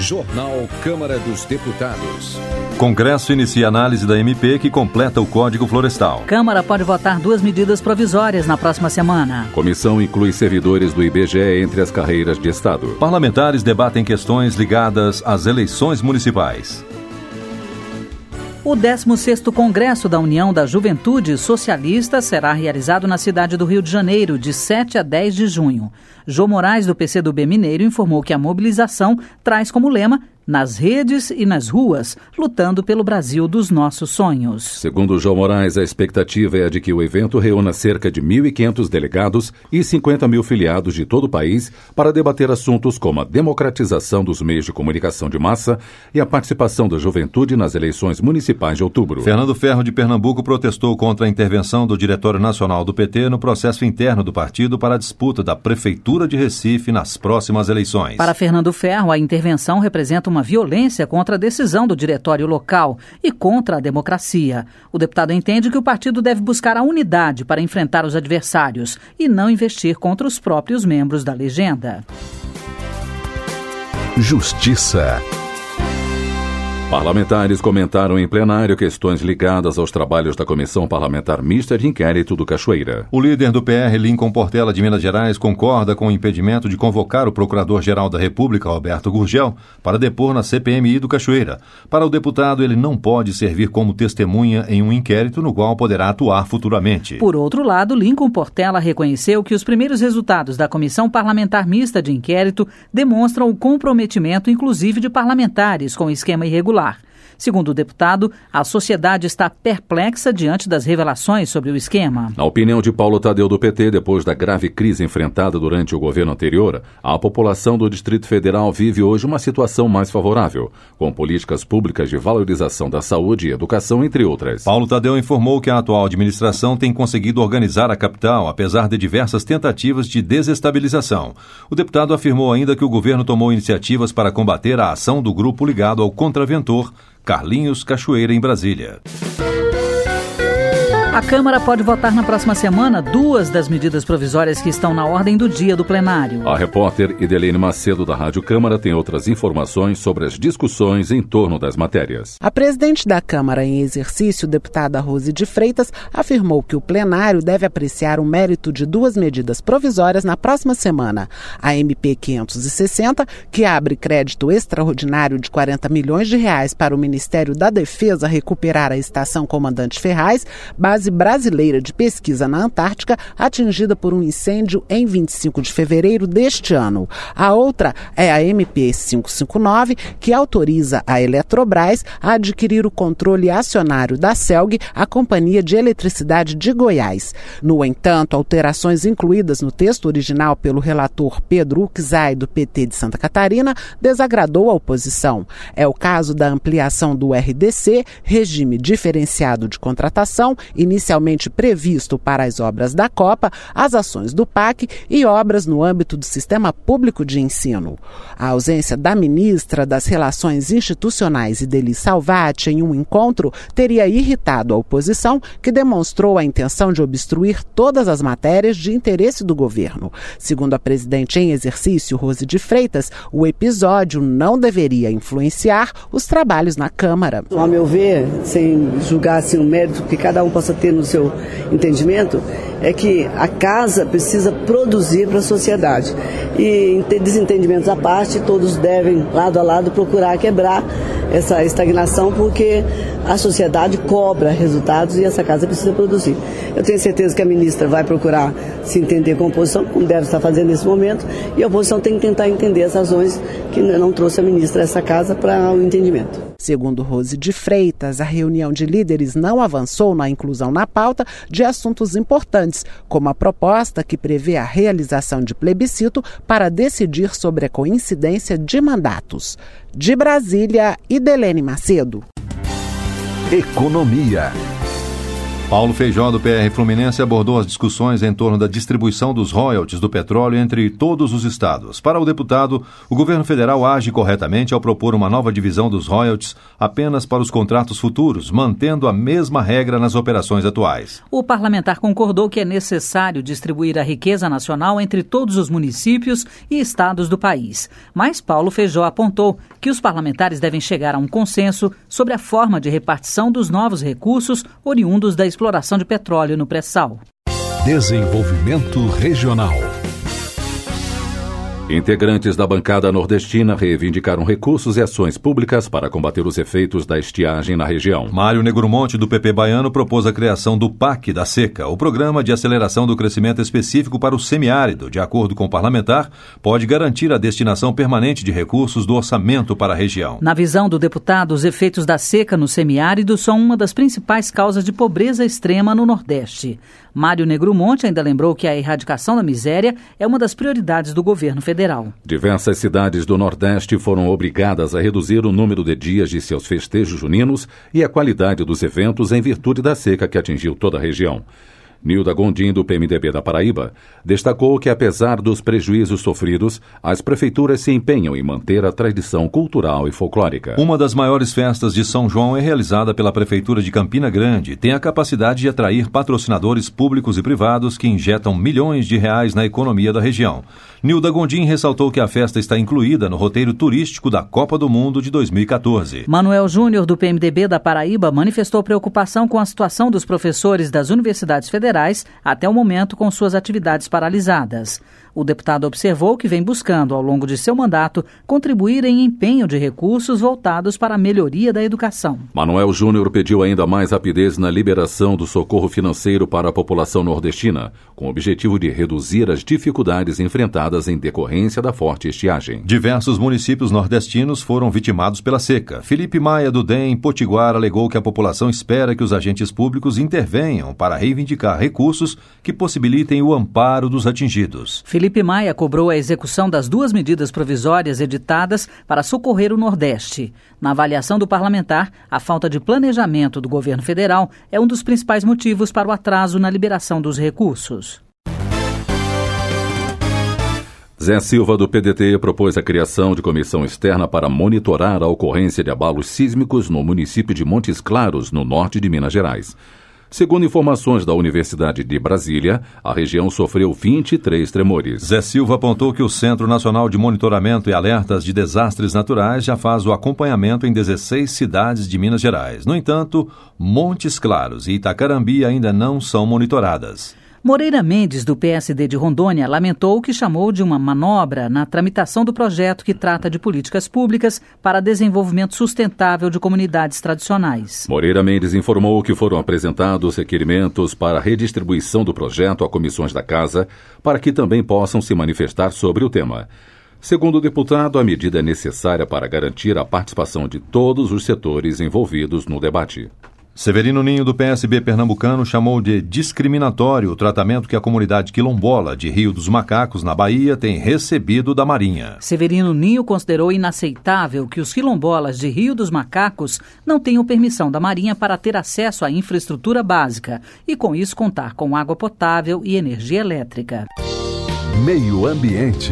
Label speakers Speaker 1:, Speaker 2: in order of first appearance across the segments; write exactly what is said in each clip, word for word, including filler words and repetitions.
Speaker 1: Jornal Câmara dos Deputados.
Speaker 2: Congresso inicia análise da M P que completa o Código Florestal.
Speaker 3: Câmara pode votar duas medidas provisórias na próxima semana.
Speaker 1: Comissão inclui servidores do I B G E entre as carreiras de Estado.
Speaker 2: Parlamentares debatem questões ligadas às eleições municipais.
Speaker 3: O décimo sexto Congresso da União da Juventude Socialista será realizado na cidade do Rio de Janeiro, de sete a dez de junho. Jô Moraes, do P C do B Mineiro, informou que a mobilização traz como lema nas redes e nas ruas, lutando pelo Brasil dos nossos sonhos.
Speaker 1: Segundo Jô Moraes, a expectativa é a de que o evento reúna cerca de mil e quinhentos delegados e cinquenta mil filiados de todo o país para debater assuntos como a democratização dos meios de comunicação de massa e a participação da juventude nas eleições municipais de outubro.
Speaker 2: Fernando Ferro, de Pernambuco, protestou contra a intervenção do Diretório Nacional do P T no processo interno do partido para a disputa da Prefeitura de Recife nas próximas eleições.
Speaker 3: Para Fernando Ferro, a intervenção representa uma violência contra a decisão do diretório local e contra a democracia. O deputado entende que o partido deve buscar a unidade para enfrentar os adversários e não investir contra os próprios membros da legenda.
Speaker 1: Justiça. Parlamentares comentaram em plenário questões ligadas aos trabalhos da Comissão Parlamentar Mista de Inquérito do Cachoeira.
Speaker 2: O líder do P R, Lincoln Portela, de Minas Gerais, concorda com o impedimento de convocar o Procurador-Geral da República, Roberto Gurgel, para depor na C P M I do Cachoeira. Para o deputado, ele não pode servir como testemunha em um inquérito no qual poderá atuar futuramente.
Speaker 3: Por outro lado, Lincoln Portela reconheceu que os primeiros resultados da Comissão Parlamentar Mista de Inquérito demonstram o comprometimento, inclusive, de parlamentares com o esquema irregular. Segundo o deputado, a sociedade está perplexa diante das revelações sobre o esquema.
Speaker 1: Na opinião de Paulo Tadeu, do P T, depois da grave crise enfrentada durante o governo anterior, a população do Distrito Federal vive hoje uma situação mais favorável, com políticas públicas de valorização da saúde e educação, entre outras.
Speaker 2: Paulo Tadeu informou que a atual administração tem conseguido organizar a capital, apesar de diversas tentativas de desestabilização. O deputado afirmou ainda que o governo tomou iniciativas para combater a ação do grupo ligado ao contraventor Carlinhos Cachoeira, em Brasília.
Speaker 3: A Câmara pode votar na próxima semana duas das medidas provisórias que estão na ordem do dia do plenário.
Speaker 1: A repórter Idelene Macedo, da Rádio Câmara, tem outras informações sobre as discussões em torno das matérias.
Speaker 4: A presidente da Câmara em exercício, deputada Rose de Freitas, afirmou que o plenário deve apreciar o mérito de duas medidas provisórias na próxima semana. A M P quinhentos e sessenta, que abre crédito extraordinário de quarenta milhões de reais para o Ministério da Defesa recuperar a estação Comandante Ferraz, base brasileira de pesquisa na Antártica, atingida por um incêndio em vinte e cinco de fevereiro deste ano. A outra é a M P quinhentos e cinquenta e nove, que autoriza a Eletrobras a adquirir o controle acionário da CELG, a Companhia de Eletricidade de Goiás. No entanto, alterações incluídas no texto original pelo relator Pedro Uczai, do P T de Santa Catarina, desagradou a oposição. É o caso da ampliação do R D C, regime diferenciado de contratação, inicialmente previsto para as obras da Copa, as ações do P A C e obras no âmbito do Sistema Público de Ensino. A ausência da ministra das Relações Institucionais, Ideli Salvati, em um encontro, teria irritado a oposição, que demonstrou a intenção de obstruir todas as matérias de interesse do governo. Segundo a presidente em exercício, Rose de Freitas, o episódio não deveria influenciar os trabalhos na Câmara.
Speaker 5: Ao meu ver, sem julgar assim, o mérito que cada um possa ter no seu entendimento, é que a casa precisa produzir para a sociedade. E desentendimentos à parte, todos devem, lado a lado, procurar quebrar essa estagnação, porque a sociedade cobra resultados e essa casa precisa produzir. Eu tenho certeza que a ministra vai procurar se entender com a oposição, como deve estar fazendo nesse momento, e a oposição tem que tentar entender as razões que não trouxe a ministra a essa casa para o entendimento.
Speaker 4: Segundo Rose de Freitas, a reunião de líderes não avançou na inclusão na pauta de assuntos importantes, como a proposta que prevê a realização de plebiscito para decidir sobre a coincidência de mandatos. De Brasília, Idelene Macedo.
Speaker 6: Economia.
Speaker 2: Paulo Feijó, do P R Fluminense, abordou as discussões em torno da distribuição dos royalties do petróleo entre todos os estados. Para o deputado, o governo federal age corretamente ao propor uma nova divisão dos royalties apenas para os contratos futuros, mantendo a mesma regra nas operações atuais.
Speaker 3: O parlamentar concordou que é necessário distribuir a riqueza nacional entre todos os municípios e estados do país. Mas Paulo Feijó apontou que os parlamentares devem chegar a um consenso sobre a forma de repartição dos novos recursos oriundos da exploração de petróleo no pré-sal.
Speaker 6: Desenvolvimento regional.
Speaker 1: Integrantes da bancada nordestina reivindicaram recursos e ações públicas para combater os efeitos da estiagem na região.
Speaker 2: Mário Negromonte, do P P baiano, propôs a criação do P A C da Seca. O Programa de Aceleração do Crescimento Específico para o Semiárido, de acordo com o parlamentar, pode garantir a destinação permanente de recursos do orçamento para a região.
Speaker 3: Na visão do deputado, os efeitos da seca no semiárido são uma das principais causas de pobreza extrema no Nordeste. Mário Negromonte ainda lembrou que a erradicação da miséria é uma das prioridades do governo federal.
Speaker 1: Diversas cidades do Nordeste foram obrigadas a reduzir o número de dias de seus festejos juninos e a qualidade dos eventos em virtude da seca que atingiu toda a região. Nilda Gondim, do P M D B da Paraíba, destacou que, apesar dos prejuízos sofridos, as prefeituras se empenham em manter a tradição cultural e folclórica.
Speaker 2: Uma das maiores festas de São João é realizada pela Prefeitura de Campina Grande e tem a capacidade de atrair patrocinadores públicos e privados que injetam milhões de reais na economia da região. Nilda Gondim ressaltou que a festa está incluída no roteiro turístico da Copa do Mundo de dois mil e catorze.
Speaker 3: Manuel Júnior, do P M D B da Paraíba, manifestou preocupação com a situação dos professores das universidades federais até o momento com suas atividades paralisadas. O deputado observou que vem buscando, ao longo de seu mandato, contribuir em empenho de recursos voltados para a melhoria da educação.
Speaker 1: Manuel Júnior pediu ainda mais rapidez na liberação do socorro financeiro para a população nordestina, com o objetivo de reduzir as dificuldades enfrentadas em decorrência da forte estiagem.
Speaker 2: Diversos municípios nordestinos foram vitimados pela seca. Felipe Maia, do D E M Potiguar, alegou que a população espera que os agentes públicos intervenham para reivindicar recursos que possibilitem o amparo dos atingidos.
Speaker 3: Felipe Maia cobrou a execução das duas medidas provisórias editadas para socorrer o Nordeste. Na avaliação do parlamentar, a falta de planejamento do governo federal é um dos principais motivos para o atraso na liberação dos recursos.
Speaker 1: Zé Silva, do P D T, propôs a criação de comissão externa para monitorar a ocorrência de abalos sísmicos no município de Montes Claros, no norte de Minas Gerais. Segundo informações da Universidade de Brasília, a região sofreu vinte e três tremores.
Speaker 2: Zé Silva apontou que o Centro Nacional de Monitoramento e Alertas de Desastres Naturais já faz o acompanhamento em dezesseis cidades de Minas Gerais. No entanto, Montes Claros e Itacarambi ainda não são monitoradas.
Speaker 3: Moreira Mendes, do P S D de Rondônia, lamentou o que chamou de uma manobra na tramitação do projeto que trata de políticas públicas para desenvolvimento sustentável de comunidades tradicionais.
Speaker 1: Moreira Mendes informou que foram apresentados requerimentos para a redistribuição do projeto a comissões da Casa, para que também possam se manifestar sobre o tema. Segundo o deputado, a medida é necessária para garantir a participação de todos os setores envolvidos no debate.
Speaker 2: Severino Ninho, do P S B pernambucano, chamou de discriminatório o tratamento que a comunidade quilombola de Rio dos Macacos, na Bahia, tem recebido da Marinha.
Speaker 3: Severino Ninho considerou inaceitável que os quilombolas de Rio dos Macacos não tenham permissão da Marinha para ter acesso à infraestrutura básica e, com isso, contar com água potável e energia elétrica.
Speaker 6: Meio Ambiente.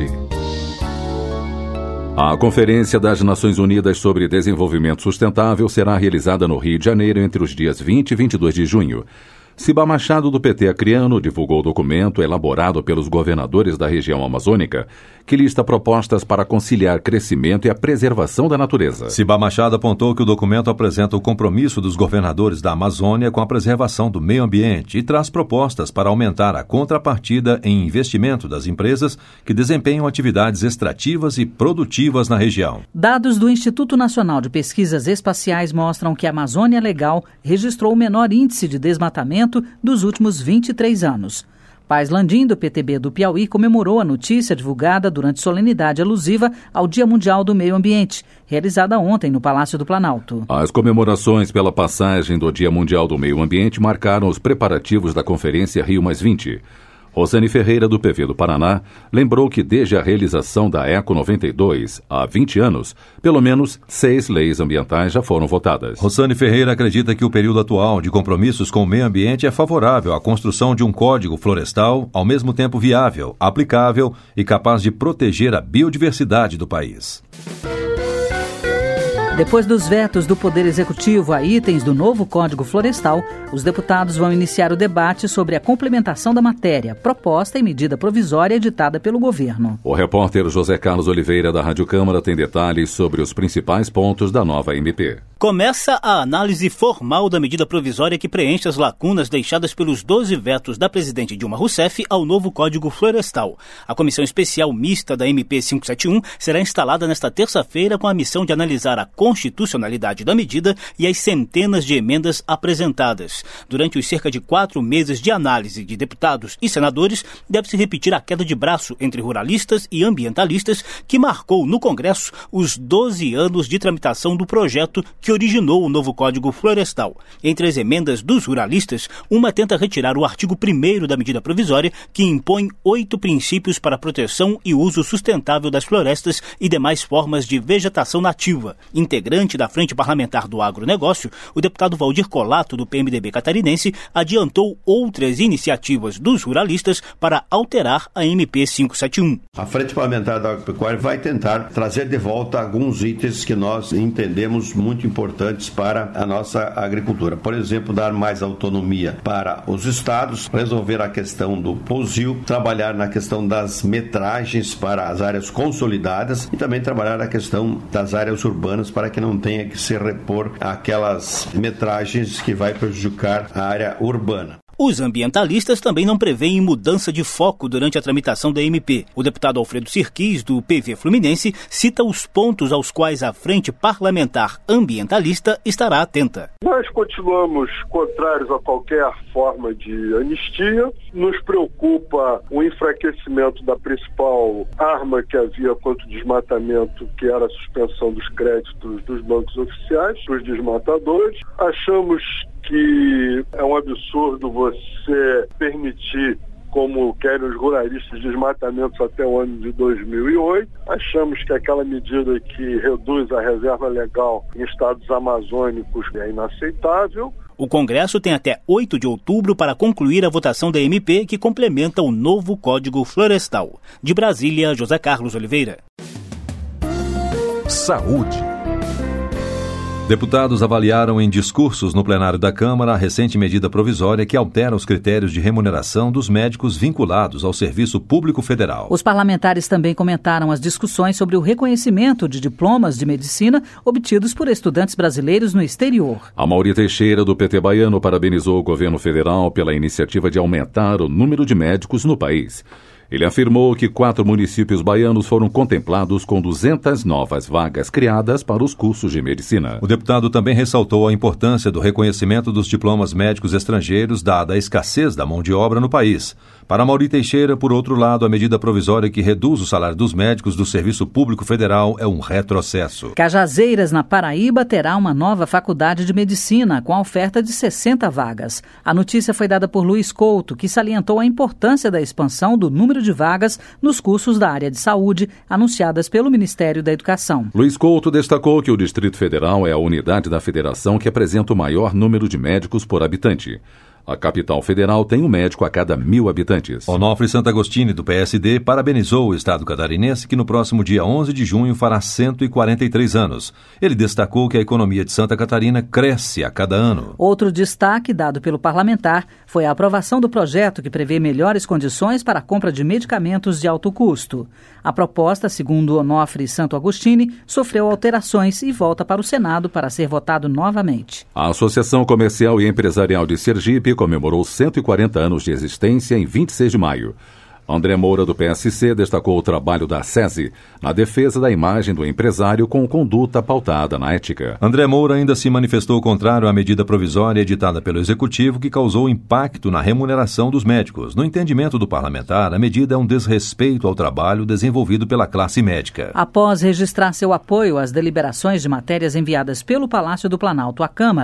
Speaker 1: A Conferência das Nações Unidas sobre Desenvolvimento Sustentável será realizada no Rio de Janeiro entre os dias vinte e vinte e dois de junho. Ciba Machado, do P T acreano, divulgou o documento elaborado pelos governadores da região amazônica, que lista propostas para conciliar crescimento e a preservação da natureza.
Speaker 2: Ciba Machado apontou que o documento apresenta o compromisso dos governadores da Amazônia com a preservação do meio ambiente e traz propostas para aumentar a contrapartida em investimento das empresas que desempenham atividades extrativas e produtivas na região.
Speaker 3: Dados do Instituto Nacional de Pesquisas Espaciais mostram que a Amazônia Legal registrou o menor índice de desmatamento dos últimos vinte e três anos. Paz Landim, do P T B do Piauí, comemorou a notícia divulgada durante solenidade alusiva ao Dia Mundial do Meio Ambiente, realizada ontem no Palácio do Planalto.
Speaker 1: As comemorações pela passagem do Dia Mundial do Meio Ambiente marcaram os preparativos da Conferência Rio mais vinte. Rosane Ferreira, do P V do Paraná, lembrou que desde a realização da Eco noventa e dois, há vinte anos, pelo menos seis leis ambientais já foram votadas.
Speaker 2: Rosane Ferreira acredita que o período atual de compromissos com o meio ambiente é favorável à construção de um código florestal, ao mesmo tempo viável, aplicável e capaz de proteger a biodiversidade do país.
Speaker 3: Depois dos vetos do Poder Executivo a itens do novo Código Florestal, os deputados vão iniciar o debate sobre a complementação da matéria, proposta e medida provisória editada pelo governo.
Speaker 1: O repórter José Carlos Oliveira, da Rádio Câmara, tem detalhes sobre os principais pontos da nova M P.
Speaker 7: Começa a análise formal da medida provisória que preenche as lacunas deixadas pelos doze vetos da presidente Dilma Rousseff ao novo Código Florestal. A Comissão Especial Mista da M P quinhentos e setenta e um será instalada nesta terça-feira com a missão de analisar a constitucionalidade da medida e as centenas de emendas apresentadas. Durante os cerca de quatro meses de análise de deputados e senadores, deve-se repetir a queda de braço entre ruralistas e ambientalistas que marcou no Congresso os doze anos de tramitação do projeto que originou o novo Código Florestal. Entre as emendas dos ruralistas, uma tenta retirar o artigo primeiro da medida provisória, que impõe oito princípios para a proteção e uso sustentável das florestas e demais formas de vegetação nativa. Integrante da Frente Parlamentar do Agronegócio, o deputado Valdir Colato, do P M D B catarinense, adiantou outras iniciativas dos ruralistas para alterar a M P quinhentos e setenta e um.
Speaker 8: A Frente Parlamentar da Agropecuária vai tentar trazer de volta alguns itens que nós entendemos muito importantes para a nossa agricultura. Por exemplo, dar mais autonomia para os estados, resolver a questão do pousio, trabalhar na questão das metragens para as áreas consolidadas e também trabalhar a questão das áreas urbanas para que não tenha que se repor aquelas metragens que vai prejudicar a área urbana.
Speaker 7: Os ambientalistas também não prevêem mudança de foco durante a tramitação da M P. O deputado Alfredo Sirquis, do P V Fluminense, cita os pontos aos quais a Frente Parlamentar Ambientalista estará atenta.
Speaker 9: Nós continuamos contrários a qualquer forma de anistia. Nos preocupa o enfraquecimento da principal arma que havia contra o desmatamento, que era a suspensão dos créditos dos bancos oficiais, dos desmatadores. Achamos que é um absurdo você permitir, como querem os ruralistas, desmatamentos até o ano de dois mil e oito. Achamos que aquela medida que reduz a reserva legal em estados amazônicos é inaceitável.
Speaker 7: O Congresso tem até oito de outubro para concluir a votação da M P que complementa o novo Código Florestal. De Brasília, José Carlos Oliveira.
Speaker 6: Saúde.
Speaker 2: Deputados avaliaram em discursos no plenário da Câmara a recente medida provisória que altera os critérios de remuneração dos médicos vinculados ao Serviço Público Federal.
Speaker 3: Os parlamentares também comentaram as discussões sobre o reconhecimento de diplomas de medicina obtidos por estudantes brasileiros no exterior.
Speaker 1: Amaury Teixeira, do P T baiano, parabenizou o governo federal pela iniciativa de aumentar o número de médicos no país. Ele afirmou que quatro municípios baianos foram contemplados com duzentas novas vagas criadas para os cursos de medicina.
Speaker 2: O deputado também ressaltou a importância do reconhecimento dos diplomas médicos estrangeiros, dada a escassez da mão de obra no país. Para Amaury Teixeira, por outro lado, a medida provisória que reduz o salário dos médicos do Serviço Público Federal é um retrocesso.
Speaker 3: Cajazeiras, na Paraíba, terá uma nova faculdade de medicina com a oferta de sessenta vagas. A notícia foi dada por Luiz Couto, que salientou a importância da expansão do número de vagas nos cursos da área de saúde anunciadas pelo Ministério da Educação.
Speaker 1: Luiz Couto destacou que o Distrito Federal é a unidade da federação que apresenta o maior número de médicos por habitante. A capital federal tem um médico a cada mil habitantes.
Speaker 2: Onofre Santagostini, do P S D, parabenizou o estado catarinense que no próximo dia onze de junho fará cento e quarenta e três anos. Ele destacou que a economia de Santa Catarina cresce a cada ano.
Speaker 3: Outro destaque dado pelo parlamentar foi a aprovação do projeto que prevê melhores condições para a compra de medicamentos de alto custo. A proposta, segundo Onofre Santagostini, sofreu alterações e volta para o Senado para ser votado novamente.
Speaker 1: A Associação Comercial e Empresarial de Sergipe comemorou cento e quarenta anos de existência em vinte e seis de maio. André Moura, do P S C, destacou o trabalho da SESI na defesa da imagem do empresário com conduta pautada na ética.
Speaker 2: André Moura ainda se manifestou contrário à medida provisória editada pelo Executivo que causou impacto na remuneração dos médicos. No entendimento do parlamentar, a medida é um desrespeito ao trabalho desenvolvido pela classe médica.
Speaker 3: Após registrar seu apoio às deliberações de matérias enviadas pelo Palácio do Planalto à Câmara,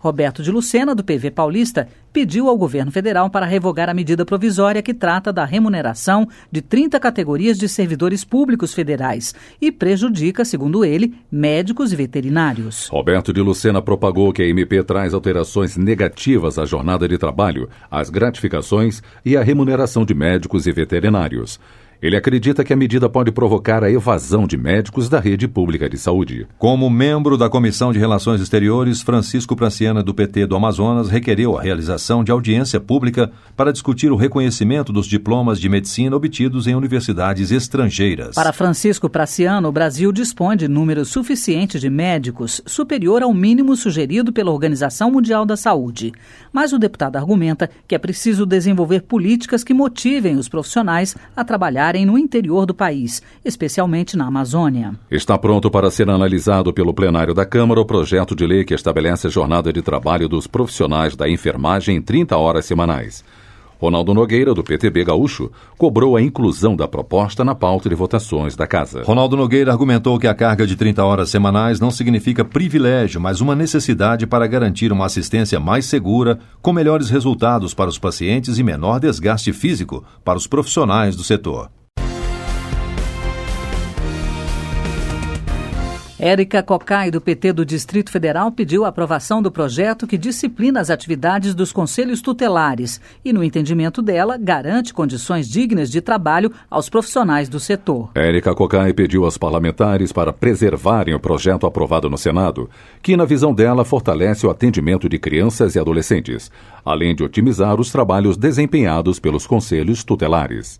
Speaker 3: Roberto de Lucena, do P V Paulista, pediu ao governo federal para revogar a medida provisória que trata da remuneração de trinta categorias de servidores públicos federais e prejudica, segundo ele, médicos e veterinários.
Speaker 1: Roberto de Lucena propagou que a M P traz alterações negativas à jornada de trabalho, às gratificações e à remuneração de médicos e veterinários. Ele acredita que a medida pode provocar a evasão de médicos da rede pública de saúde.
Speaker 2: Como membro da Comissão de Relações Exteriores, Francisco Praciana, do P T do Amazonas, requereu a realização de audiência pública para discutir o reconhecimento dos diplomas de medicina obtidos em universidades estrangeiras.
Speaker 3: Para Francisco Praciano, o Brasil dispõe de número suficiente de médicos, superior ao mínimo sugerido pela Organização Mundial da Saúde. Mas o deputado argumenta que é preciso desenvolver políticas que motivem os profissionais a trabalhar no interior do país, especialmente na Amazônia.
Speaker 1: Está pronto para ser analisado pelo plenário da Câmara o projeto de lei que estabelece a jornada de trabalho dos profissionais da enfermagem em trinta horas semanais. Ronaldo Nogueira, do P T B gaúcho, cobrou a inclusão da proposta na pauta de votações da Casa.
Speaker 2: Ronaldo Nogueira argumentou que a carga de trinta horas semanais não significa privilégio, mas uma necessidade para garantir uma assistência mais segura, com melhores resultados para os pacientes e menor desgaste físico para os profissionais do setor.
Speaker 3: Érica Cocai, do P T do Distrito Federal, pediu a aprovação do projeto que disciplina as atividades dos conselhos tutelares e, no entendimento dela, garante condições dignas de trabalho aos profissionais do setor.
Speaker 1: Érica Cocai pediu aos parlamentares para preservarem o projeto aprovado no Senado, que, na visão dela, fortalece o atendimento de crianças e adolescentes, além de otimizar os trabalhos desempenhados pelos conselhos tutelares.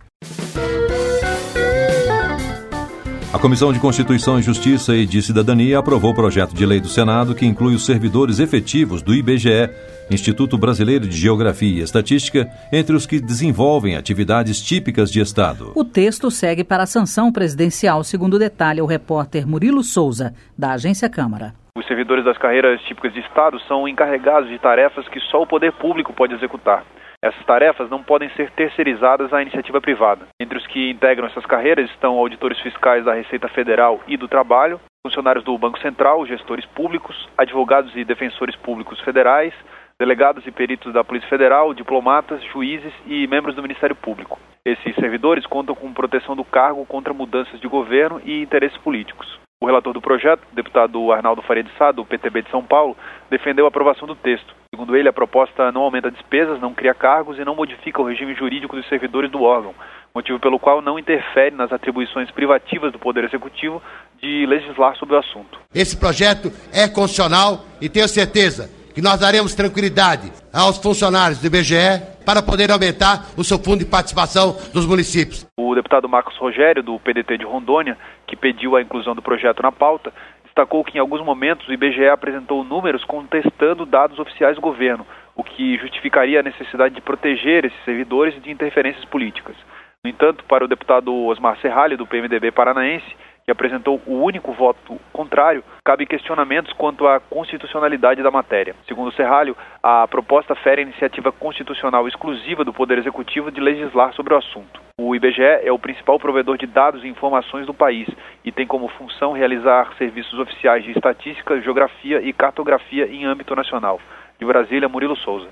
Speaker 2: A Comissão de Constituição e Justiça e de Cidadania aprovou o projeto de lei do Senado que inclui os servidores efetivos do I B G E, Instituto Brasileiro de Geografia e Estatística, entre os que desenvolvem atividades típicas de Estado.
Speaker 3: O texto segue para a sanção presidencial, segundo detalha o repórter Murilo Souza, da Agência Câmara.
Speaker 10: Os servidores das carreiras típicas de Estado são encarregados de tarefas que só o poder público pode executar. Essas tarefas não podem ser terceirizadas à iniciativa privada. Entre os que integram essas carreiras estão auditores fiscais da Receita Federal e do Trabalho, funcionários do Banco Central, gestores públicos, advogados e defensores públicos federais, delegados e peritos da Polícia Federal, diplomatas, juízes e membros do Ministério Público. Esses servidores contam com proteção do cargo contra mudanças de governo e interesses políticos. O relator do projeto, o deputado Arnaldo Faria de Sá, do P T B de São Paulo, defendeu a aprovação do texto. Segundo ele, a proposta não aumenta despesas, não cria cargos e não modifica o regime jurídico dos servidores do órgão, motivo pelo qual não interfere nas atribuições privativas do Poder Executivo de legislar sobre o assunto.
Speaker 11: Esse projeto é constitucional e tenho certeza que nós daremos tranquilidade aos funcionários do I B G E para poder aumentar o seu fundo de participação dos municípios.
Speaker 10: O deputado Marcos Rogério, do P D T de Rondônia, que pediu a inclusão do projeto na pauta, destacou que em alguns momentos o I B G E apresentou números contestando dados oficiais do governo, o que justificaria a necessidade de proteger esses servidores de interferências políticas. No entanto, para o deputado Osmar Serralho, do P M D B paranaense, que apresentou o único voto contrário, cabe questionamentos quanto à constitucionalidade da matéria. Segundo Serralho, a proposta fere a iniciativa constitucional exclusiva do Poder Executivo de legislar sobre o assunto. O I B G E é o principal provedor de dados e informações do país e tem como função realizar serviços oficiais de estatística, geografia e cartografia em âmbito nacional. De Brasília, Murilo Souza.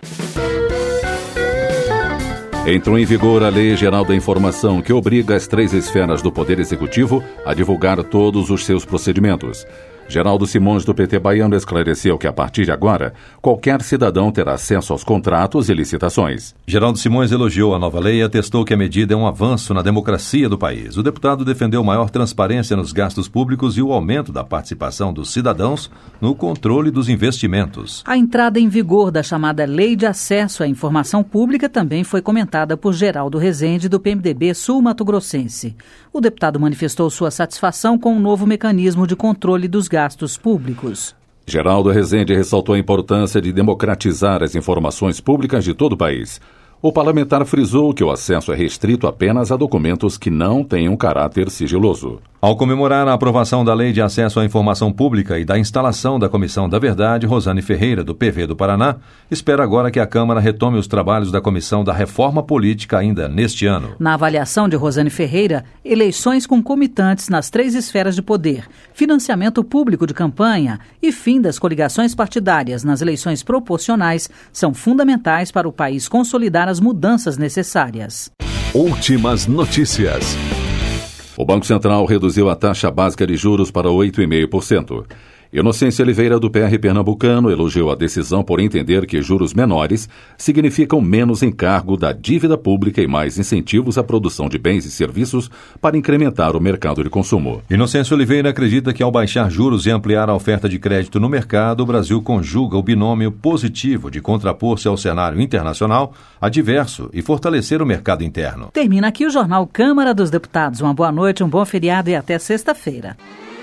Speaker 1: Entrou em vigor a Lei Geral da Informação, que obriga as três esferas do Poder Executivo a divulgar todos os seus procedimentos. Geraldo Simões, do P T baiano, esclareceu que, a partir de agora, qualquer cidadão terá acesso aos contratos e licitações.
Speaker 2: Geraldo Simões elogiou a nova lei e atestou que a medida é um avanço na democracia do país. O deputado defendeu maior transparência nos gastos públicos e o aumento da participação dos cidadãos no controle dos investimentos.
Speaker 3: A entrada em vigor da chamada Lei de Acesso à Informação Pública também foi comentada por Geraldo Rezende, do P M D B sul-mato-grossense. O deputado manifestou sua satisfação com o novo mecanismo de controle dos gastos públicos.
Speaker 1: Geraldo Rezende ressaltou a importância de democratizar as informações públicas de todo o país. O parlamentar frisou que o acesso é restrito apenas a documentos que não tenham caráter sigiloso.
Speaker 2: Ao comemorar a aprovação da Lei de Acesso à Informação Pública e da instalação da Comissão da Verdade, Rosane Ferreira, do P V do Paraná, espera agora que a Câmara retome os trabalhos da Comissão da Reforma Política ainda neste ano.
Speaker 3: Na avaliação de Rosane Ferreira, eleições concomitantes nas três esferas de poder, financiamento público de campanha e fim das coligações partidárias nas eleições proporcionais são fundamentais para o país consolidar as mudanças necessárias.
Speaker 6: Últimas notícias.
Speaker 1: O Banco Central reduziu a taxa básica de juros para oito vírgula cinco por cento. Inocência Oliveira, do P R Pernambucano, elogiou a decisão por entender que juros menores significam menos encargo da dívida pública e mais incentivos à produção de bens e serviços para incrementar o mercado de consumo.
Speaker 2: Inocência Oliveira acredita que ao baixar juros e ampliar a oferta de crédito no mercado, o Brasil conjuga o binômio positivo de contrapor-se ao cenário internacional adverso e fortalecer o mercado interno.
Speaker 3: Termina aqui o Jornal Câmara dos Deputados. Uma boa noite, um bom feriado e até sexta-feira.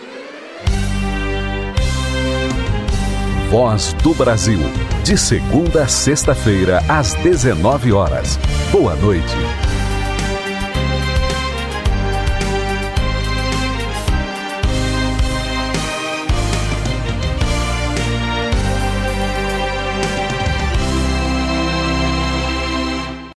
Speaker 6: Voz do Brasil, de segunda a sexta-feira, às dezenove horas. Boa noite.